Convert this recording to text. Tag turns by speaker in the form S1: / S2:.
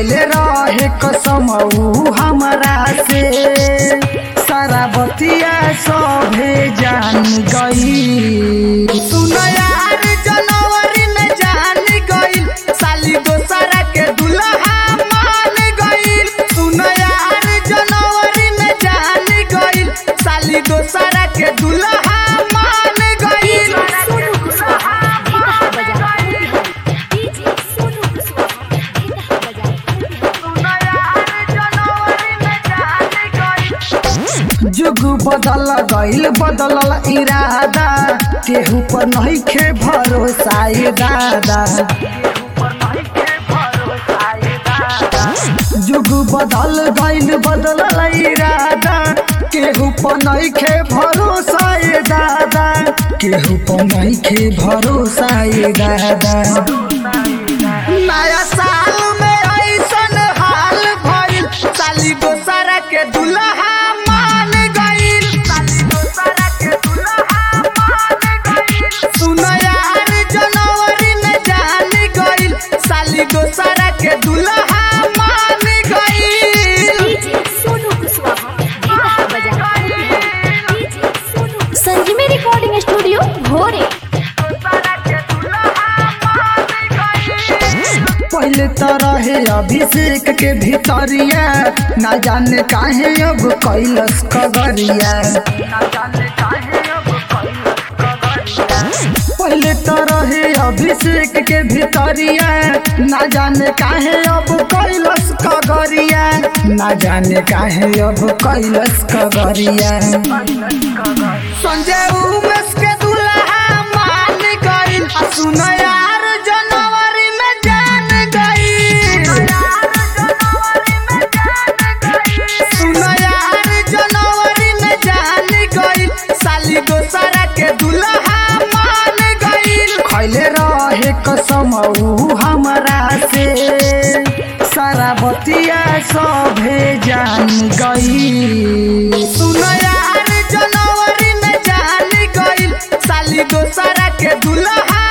S1: खैले रहे कसम ऊ हमरा से सारा बतिया सभे जान गई। सुन यार जनवरी में जान गई साली दोसरा के दुल्हा मान गई। सुन यार जनवरी में जान गई साली दोसरा के दुल्हा मान गई। जुग बदल गईल बदलल इरादा केहू पर नहीं खे भरोसा ये दादा। जुग बदल गईल बदलल इरादा केहू पर नहीं खे भरोसा ये दादा। केहू पर नहीं खे भरोसा ये दादा। नया साल में ऐसन हाल भइल साली दोसरा के दुल्हा मान गईल। साली दोसरा के दुल्हा मान गईल। सुन यार जनवरी में जान गईल साली दोसरा के दुल्हा मान गईल।
S2: संजीवनी रिकॉर्डिंग स्टूडियो भोरे।
S1: पहले तो रहे अभिषेक के भितरिया ना जाने काहे अब कैलस कगरिया। पहले तो रहे अभिषेक के भितरिया ना जाने काहे अब कैलस कगरिया। ना जाने काहे अब कैलस कगरिया। संजय उमेश के दुल्हा मान गईल। सुन यार जनवरी में जान गईल। सुन यार जनवरी में जान गईल साली दोसरा के दुल्हा मान गईल। खैले रहे कसम ऊ हमरा से सारा बतिया सभे जान गई। सुन यार जनवरी में जान गईल साली दोसरा के दुल्हा